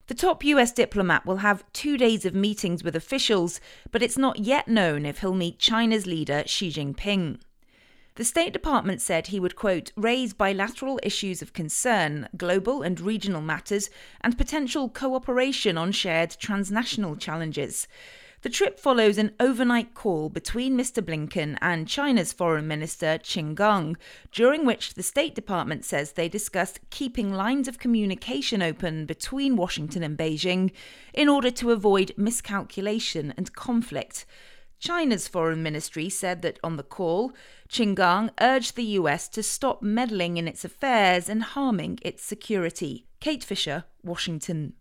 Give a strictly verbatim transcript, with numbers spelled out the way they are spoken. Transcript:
The top U S diplomat will have two days of meetings with officials, but it's not yet known if he'll meet China's leader Xi Jinping. The State Department said he would, quote, raise bilateral issues of concern, global and regional matters, and potential cooperation on shared transnational challenges. The trip follows an overnight call between Mister Blinken and China's Foreign Minister Qin Gang, during which the State Department says they discussed keeping lines of communication open between Washington and Beijing in order to avoid miscalculation and conflict. China's foreign ministry said that on the call, Qin Gang urged the U S to stop meddling in its affairs and harming its security. Kate Fisher, Washington.